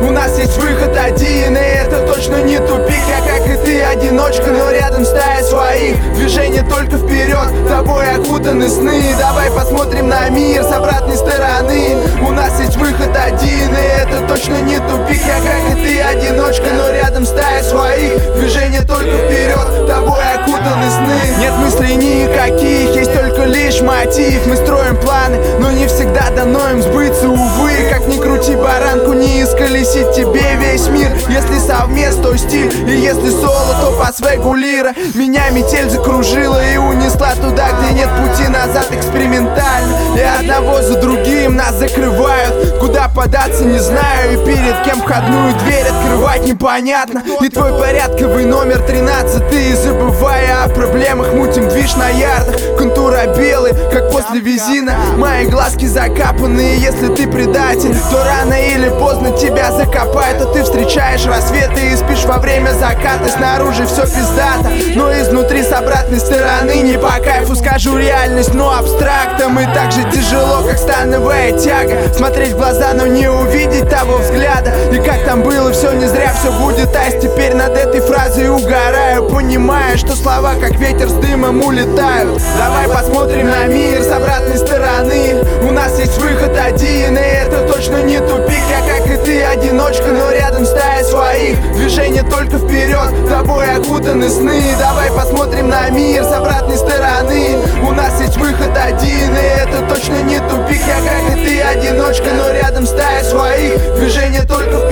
У нас есть выход один, и это точно не тупик. Я, как и ты, одиночка, но рядом стая своих. Движение только вперед, тобой окутаны сны. Давай посмотрим на мир с обратной стороны. У нас есть выход один, и это точно не тупик. Я, как и ты, одиночка, но рядом стая своих. Движение только вперед, тобой окутаны сны. Нет мыслей никаких, есть только лишь мотив. Мы строим планы, но не всегда дано им сбыться, увы. Как ни крути баранку, не исколесит тебе весь мир. Если совмест, то стиль, и если соло, то по свегу лира. Меня метель закружила и унесла туда, где нет пути назад, экспериментально. И одного за другим нас закрывают. Куда податься не знаю, и перед кем входную дверь открывать непонятно. И твой порядковый номер 13, забывая о проблемах, мутим движ на ярдах. Контура белый, как после визина. Мои глазки закапанные, если ты предатель, то рано или поздно тебя закопают. А ты встречаешь рассветы и спишь во время заката. Снаружи все пиздато, но изнутри с обратной стороны не по кайфу. Скажу реальность, но абстрактом. И так же тяжело, как становая тяга. Смотреть в глаза, но не увидеть того взгляда. И как там было, все не зря, все будет айс. Теперь над этой фразой угораю, понимая, что слова как ветер с дымом улетают. Давай посмотрим на мир с обратной стороны. У нас есть выход один, и это точно не тупик. Я, как и ты, одиночка, но рядом стая своих. Движение только вперед, тобой окутаны сны. Давай посмотрим на мир с обратной стороны. У нас есть выход один, и это точно не тупик. Я, как и ты, одиночка, но рядом стая своих. Движение только